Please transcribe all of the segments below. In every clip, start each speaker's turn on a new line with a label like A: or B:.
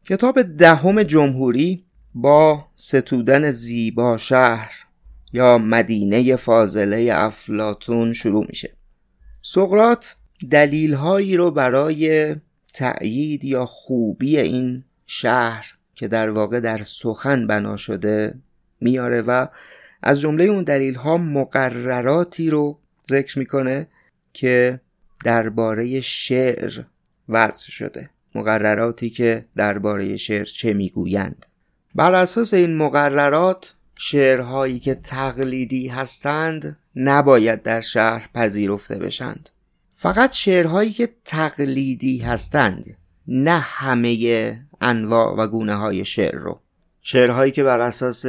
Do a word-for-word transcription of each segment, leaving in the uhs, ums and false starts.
A: کتاب دهم جمهوری با ستودن زیبا شهر یا مدینه فاضله افلاطون شروع میشه. سقراط دلیل‌هایی رو برای تأیید یا خوبی این شهر که در واقع در سخن بنا شده میاره و از جمله اون دلیل‌ها مقرراتی رو ذکر میکنه که درباره شعر وضع شده، مقرراتی که درباره شعر چه میگویند. بر اساس این مقررات شعرهایی که تقلیدی هستند نباید در شهر پذیرفته بشند. فقط شعرهایی که تقلیدی هستند، نه همه انواع و گونه های شعر رو. شعرهایی که بر اساس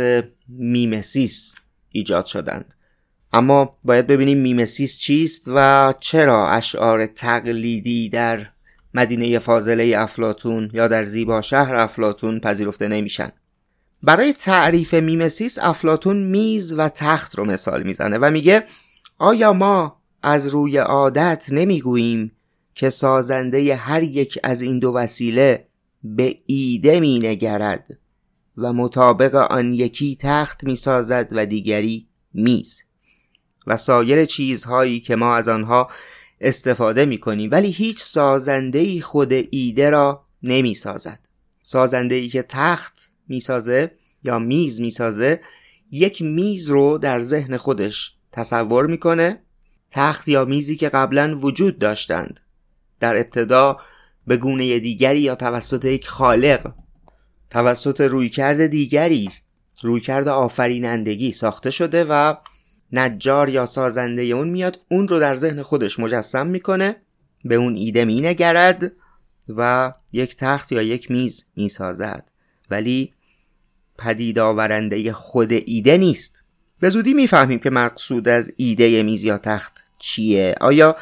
A: میمسیس ایجاد شدند. اما باید ببینیم میمسیس چیست و چرا اشعار تقلیدی در مدینه فاضله افلاطون یا در زیبا شهر افلاطون پذیرفته نمیشن. برای تعریف میمسیس افلاطون میز و تخت رو مثال میزنه و میگه آیا ما از روی عادت نمیگوییم که سازنده هر یک از این دو وسیله به ایده می نگرد و مطابق آن یکی تخت می سازد و دیگری میز و سایر چیزهایی که ما از آنها استفاده می کنیم، ولی هیچ سازنده‌ای خود ایده را نمی سازد. سازنده‌ای که تخت می سازه یا میز می سازه یک میز رو در ذهن خودش تصور می کنه. تخت یا میزی که قبلا وجود داشتند در ابتدا به گونه دیگری یا توسط یک خالق، توسط رویکرد دیگری، رویکرد آفرینندگی ساخته شده و نجار یا سازنده اون میاد اون رو در ذهن خودش مجسم میکنه، به اون ایده مینگرد و یک تخت یا یک میز میسازد، ولی پدید آورنده خود ایده نیست. به زودی میفهمیم که مقصود از ایده میز یا تخت چیه. آیا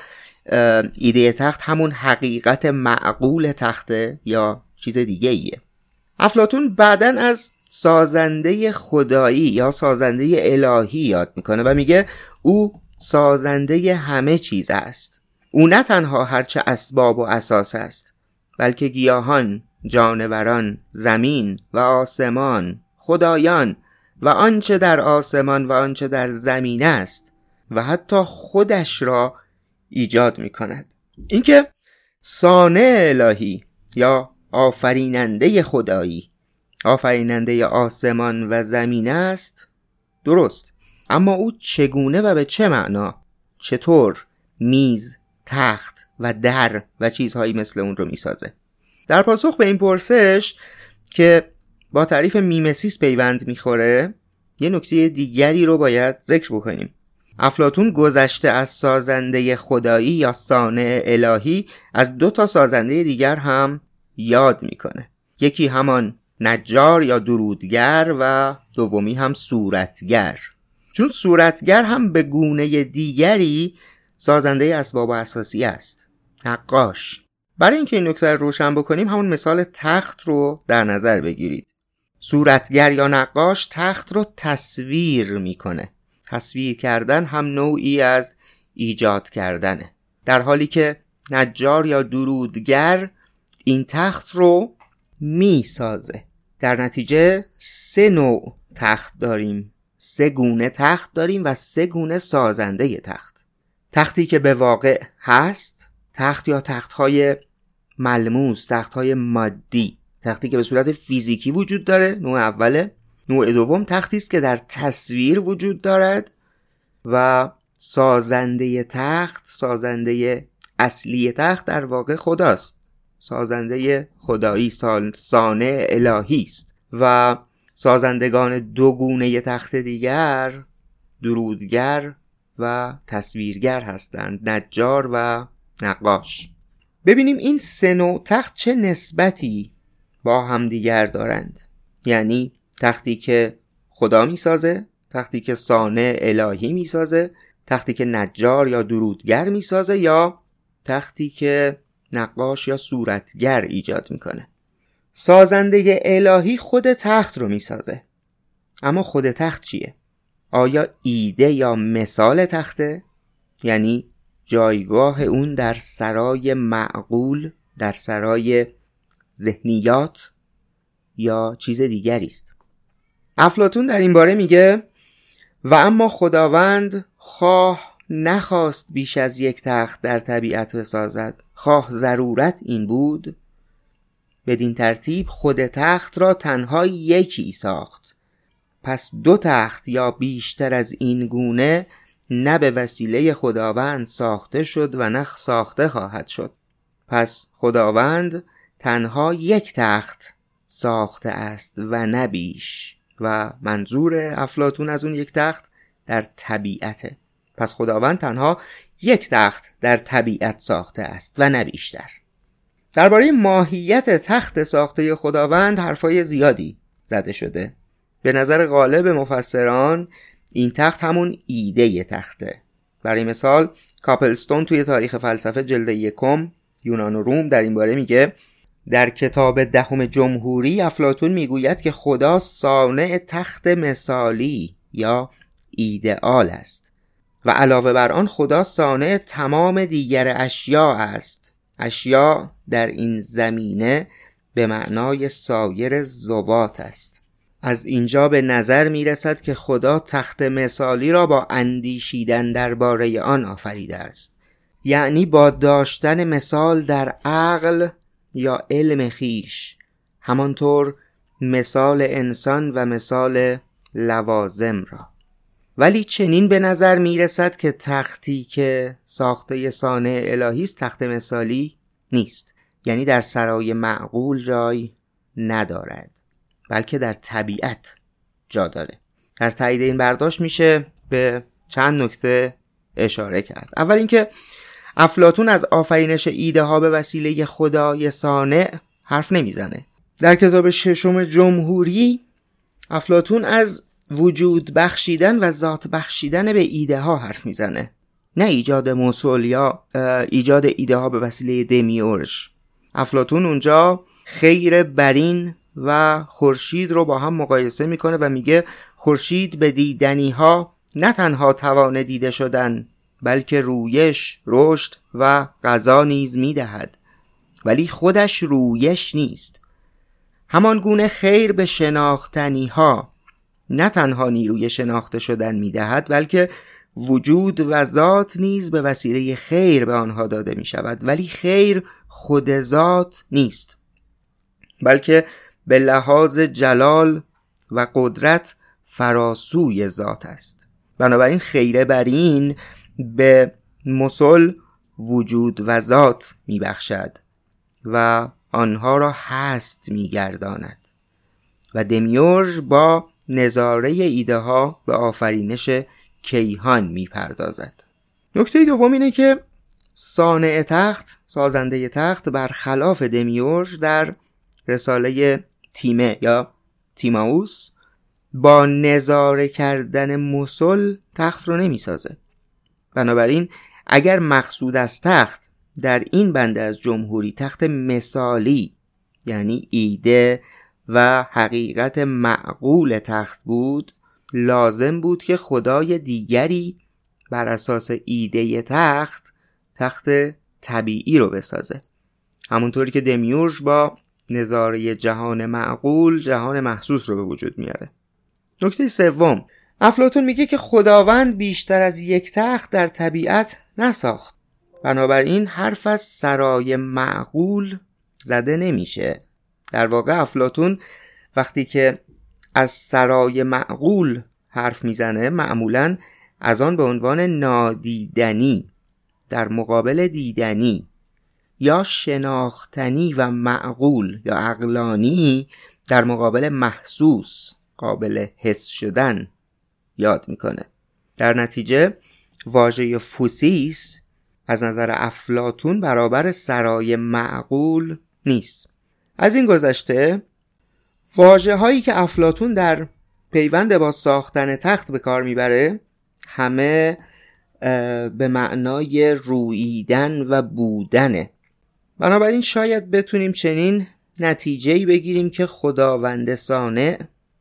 A: ایده تخت همون حقیقت معقول تخته یا چیز دیگه ایه؟ افلاطون بعدن از سازنده خدایی یا سازنده الهی یاد میکنه و میگه او سازنده همه چیز است. او نه تنها هرچه اسباب و اساس است، بلکه گیاهان، جانوران، زمین و آسمان، خدایان و آنچه در آسمان و آنچه در زمین است و حتی خودش را ایجاد می کند. اینکه صانع الهی یا آفریننده خدایی، آفریننده آسمان و زمین است، درست، اما او چگونه و به چه معنا، چطور میز، تخت و در و چیزهایی مثل اون رو می سازه؟ در پاسخ به این پرسش که با تعریف میمسیس پیوند میخوره، یه نکته دیگری رو باید ذکر بکنیم. افلاطون گذشته از سازنده خدایی یا صانع الهی از دو تا سازنده دیگر هم یاد میکنه. یکی همان نجار یا درودگر و دومی هم صورتگر. چون صورتگر هم به گونه دیگری سازنده اسباب اساسی است، نقاش. برای اینکه این نکته رو روشن بکنیم همون مثال تخت رو در نظر بگیرید. صورتگر یا نقاش تخت رو تصویر میکنه. تصویر کردن هم نوعی از ایجاد کردنه، در حالی که نجار یا درودگر این تخت رو میسازه. در نتیجه سه نوع تخت داریم، سه گونه تخت داریم و سه گونه سازنده تخت. تختی که به واقع هست، تخت یا تخت‌های ملموس، تخت‌های مادی، تختی که به صورت فیزیکی وجود داره، نوع اوله. نوع دوم تختی است که در تصویر وجود دارد و سازنده تخت، سازنده اصلی تخت در واقع خداست، سازنده خدایی، صانع الهی است. و سازندگان دو گونه تخت دیگر درودگر و تصویرگر هستند، نجار و نقاش. ببینیم این سه نوع تخت چه نسبتی با هم دیگر دارند. یعنی تختی که خدا می سازه، تختی که صانع الهی می سازه، تختی که نجار یا درودگر می سازه، یا تختی که نقاش یا صورتگر ایجاد می کنه. سازنده الهی خود تخت رو می سازه. اما خود تخت چیه؟ آیا ایده یا مثال تخته؟ یعنی جایگاه اون در سرای معقول، در سرای ذهنیات، یا چیز دیگری است. افلاطون در این باره میگه و اما خداوند خواه نخواست بیش از یک تخت در طبیعت بسازد، خواه ضرورت این بود، بدین ترتیب خود تخت را تنها یکی ساخت. پس دو تخت یا بیشتر از این گونه نه به وسیله خداوند ساخته شد و نه ساخته خواهد شد. پس خداوند تنها یک تخت ساخته است و نه بیش، و منظور افلاطون از اون یک تخت در طبیعته. پس خداوند تنها یک تخت در طبیعت ساخته است و نه بیشتر. درباره ماهیت تخت ساخته خداوند حرفای زیادی زده شده. به نظر غالب مفسران این تخت همون ایده تخته. برای مثال کاپلستون توی تاریخ فلسفه جلد یکم یونان و روم در این باره میگه در کتاب دهم جمهوری افلاطون میگوید که خدا صانع تخت مثالی یا ایدئال است و علاوه بر آن خدا صانع تمام دیگر اشیاء است. اشیاء در این زمینه به معنای سایر ذوات است. از اینجا به نظر می رسد که خدا تخت مثالی را با اندیشیدن درباره آن آفریده است، یعنی با داشتن مثال در عقل یا علم خیش، همانطور مثال انسان و مثال لوازم را. ولی چنین به نظر می رسد که تختی که ساخته صانع الهی است تخت مثالی نیست، یعنی در سرای معقول جای ندارد، بلکه در طبیعت جا داره. در تایید این برداشت میشه به چند نکته اشاره کرد. اول اینکه افلاطون از آفرینش ایده ها به وسیله خدای صانع حرف نمیزنه. در کتاب ششم جمهوری افلاطون از وجود بخشیدن و ذات بخشیدن به ایده ها حرف میزنه، نه ایجاد موصول یا ایجاد ایده ها به وسیله دمیورژ. افلاطون اونجا خیر برین و خورشید رو با هم مقایسه میکنه و میگه خورشید به دیدنی ها نه تنها توان دیده شدن بلکه رویش، رشد و غذا نیز میدهد، ولی خودش رویش نیست. همان گونه خیر به شناختنی ها نه تنها نیروی شناخته شدن میدهد بلکه وجود و ذات نیز به وسیله خیر به آنها داده می شود، ولی خیر خود ذات نیست بلکه به لحاظ جلال و قدرت فراسوی ذات است. بنابراین خیر برین به مثل وجود و ذات می بخشد و آنها را هست می گرداند و دمیورژ با نظاره ایده ها به آفرینش کیهان می پردازد. نکته دوم اینه که صانع تخت، سازنده تخت، برخلاف دمیورژ در رساله تیمه یا تیماوس با نظاره کردن مثل تخت رو نمی سازه. بنابراین اگر مقصود از تخت در این بند از جمهوری تخت مثالی یعنی ایده و حقیقت معقول تخت بود، لازم بود که خدای دیگری بر اساس ایده تخت تخت طبیعی رو بسازه، همونطوری که دمیورژ با نظاره جهان معقول جهان محسوس رو به وجود میاره. نکته سوم، افلاطون میگه که خداوند بیشتر از یک تخت در طبیعت نساخت، بنابراین حرف از سرای معقول زده نمیشه. در واقع افلاطون وقتی که از سرای معقول حرف میزنه معمولاً از آن به عنوان نادیدنی در مقابل دیدنی یا شناختنی و معقول یا عقلانی در مقابل محسوس قابل حس شدن یاد میکنه. در نتیجه واژه فوسیس از نظر افلاطون برابر سرای معقول نیست. از این گذشته واژه هایی که افلاطون در پیوند با ساختن تخت به کار میبره همه به معنای روییدن و بودنه. بنابراین شاید بتونیم چنین نتیجه‌ای بگیریم که خداوند صانع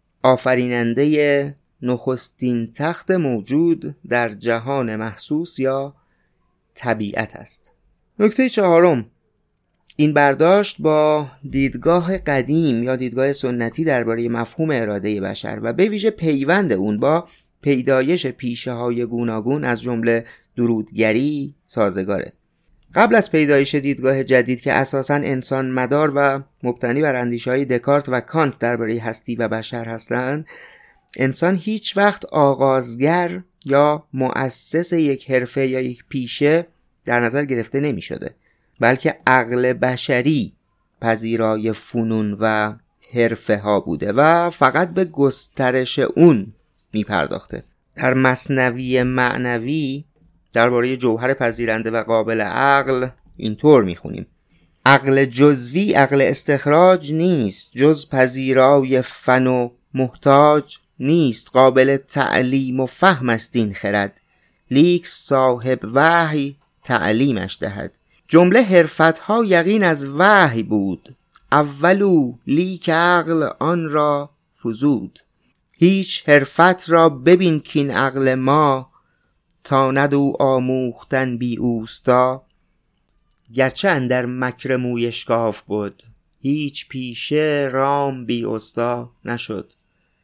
A: آفریننده نخستین تخت موجود در جهان محسوس یا طبیعت است. نکته چهارم، این برداشت با دیدگاه قدیم یا دیدگاه سنتی درباره مفهوم اراده بشر و به ویژه پیوند اون با پیدایش پیشه های گوناگون از جمله درودگری سازگاره. قبل از پیدایش دیدگاه جدید که اساساً انسان مدار و مبتنی بر اندیشه‌های دکارت و کانت درباره هستی و بشر هستند، انسان هیچ وقت آغازگر یا مؤسس یک حرفه یا یک پیشه در نظر گرفته نمی شده، بلکه عقل بشری پذیرای فنون و حرفه ها بوده و فقط به گسترش اون می پرداخته. در مثنوی معنوی درباره جوهر پذیرنده و قابل عقل اینطور می خونیم: عقل جزوی عقل استخراج نیست، جز پذیرای فن و محتاج نیست، قابل تعلیم و فهم است این خرد، لیک صاحب وحی تعلیمش دهد. جمله حرفتها یقین از وحی بود، اولو لیک عقل آن را فزود. هیچ حرفت را ببین کین عقل ما، تا ندو آموختن بی اوستا. گرچه اندر مکر موی اشکاف بود، هیچ پیشه رام بی استا نشد.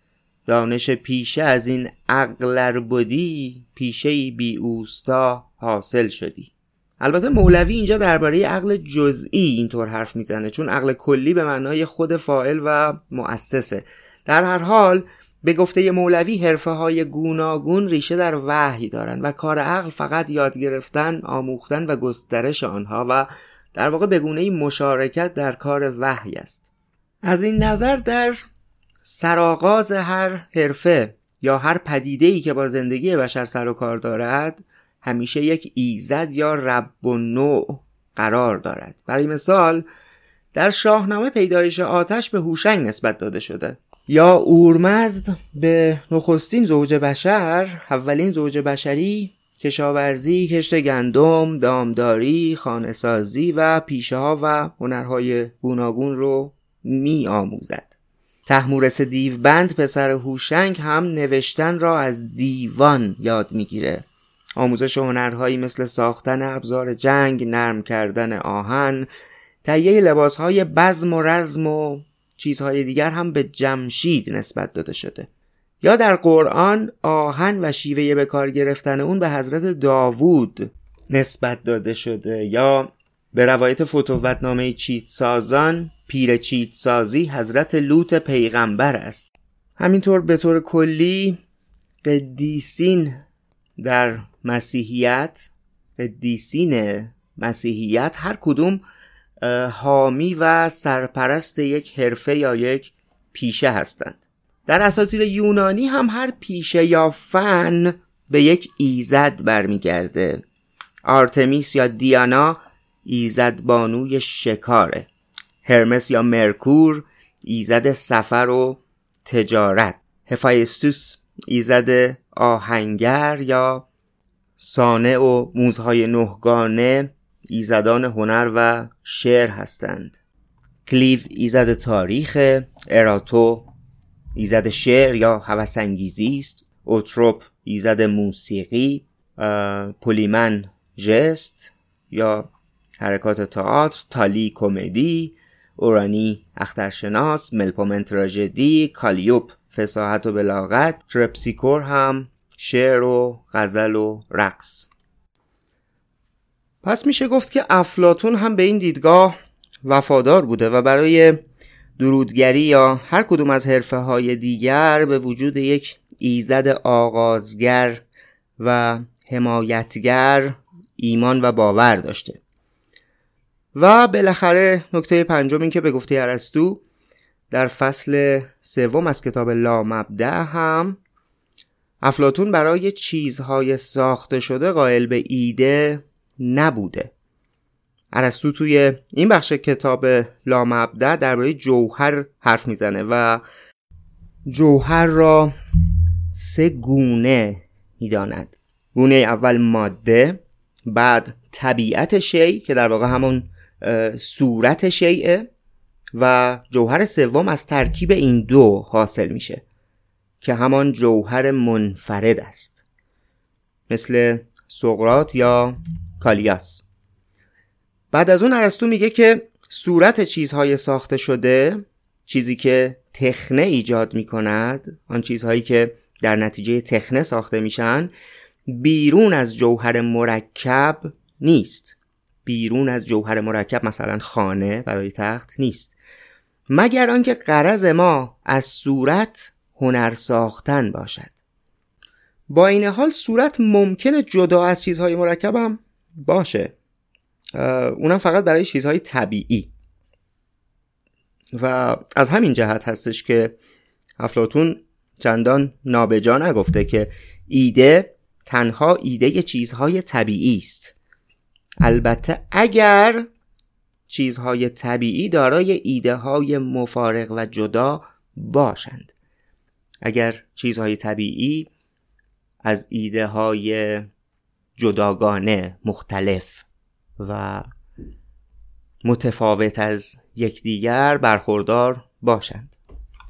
A: دانش پیشه از این عقل بودی، پیشه بی اوستا حاصل شدی. البته مولوی اینجا درباره عقل جزئی اینطور حرف میزنه، چون عقل کلی به معنای خود فاعل و مؤسسه. در هر حال به گفته مولوی حرفه های گوناگون ریشه در وحی دارن و کار عقل فقط یاد گرفتن، آموختن و گسترش آنها و در واقع به گونه‌ای مشارکت در کار وحی است. از این نظر در سرآغاز هر حرفه یا هر پدیده‌ای که با زندگی بشر سر و کار دارد همیشه یک ایزد یا رب و نوع قرار دارد. برای مثال در شاهنامه پیدایش آتش به هوشنگ نسبت داده شده، یا اورمزد به نخستین زوج بشر، اولین زوج بشری، کشاورزی، کشت گندم، دامداری، خانه‌سازی و پیشه ها و هنرهای گوناگون رو می آموزد. طهمورث دیوبند پسر هوشنگ هم نوشتن را از دیوان یاد میگیره. آموزش هنرهایی مثل ساختن ابزار جنگ، نرم کردن آهن، تهیه لباسهای بزم و رزم و چیزهای دیگر هم به جمشید نسبت داده شده. یا در قرآن آهن و شیوه به کار گرفتن اون به حضرت داوود نسبت داده شده. یا به روایت فتوتنامه چیتسازان، پیر چیتسازی حضرت لوط پیغمبر است. همینطور به طور کلی قدیسین در مسیحیت، قدیسین مسیحیت هر کدوم حامی و سرپرست یک حرفه یا یک پیشه هستند. در اساطیر یونانی هم هر پیشه یا فن به یک ایزد برمیگرده. آرتمیس یا دیانا ایزد بانوی شکاره. هرمس یا مرکور ایزد سفر و تجارت. هفایستوس ایزد آهنگر یا صانع و موزهای نهگانه ایزدان هنر و شعر هستند. کلیو ایزد تاریخ، اراتو ایزد شعر یا هوس‌انگیزی است، اوتروپ ایزد موسیقی، پولیمن ژست یا حرکات تئاتر، تالی کمدی، اورانی اخترشناس، ملپومن تراژدی، کالیوپ فصاحت و بلاغت، ترپسیکور هم شعر و غزل و رقص. پس میشه گفت که افلاطون هم به این دیدگاه وفادار بوده و برای درودگری یا هر کدوم از حرفه های دیگر به وجود یک ایزد آغازگر و حمایتگر ایمان و باور داشته. و بالاخره نکته پنجم این که به گفته ارسطو در فصل سوم از کتاب لامبدأ هم افلاطون برای چیزهای ساخته شده قائل به ایده نبوده. ارسطو توی این بخش کتاب لامبدأ درباره جوهر حرف میزنه و جوهر را سه گونه میداند. گونه اول ماده، بعد طبیعت شی که در واقع همون صورت شیء، و جوهر سوم از ترکیب این دو حاصل میشه که همان جوهر منفرد است، مثل سقراط یا کالیاس. بعد از اون ارسطو میگه که صورت چیزهای ساخته شده، چیزی که تخنه ایجاد می کند، آن چیزهایی که در نتیجه تخنه ساخته میشن، بیرون از جوهر مرکب نیست. بیرون از جوهر مرکب مثلا خانه برای تخت نیست، مگر آنکه غرض ما از صورت هنر ساختن باشد. با این حال صورت ممکنه جدا از چیزهای مرکب هم باشه، اونم فقط برای چیزهای طبیعی. و از همین جهت هستش که افلاطون چندان نابجا نگفته که ایده تنها ایده چیزهای طبیعی است، البته اگر چیزهای طبیعی دارای ایده های مفارق و جدا باشند. اگر چیزهای طبیعی از ایده های جداگانه، مختلف و متفاوت از یکدیگر برخوردار باشند.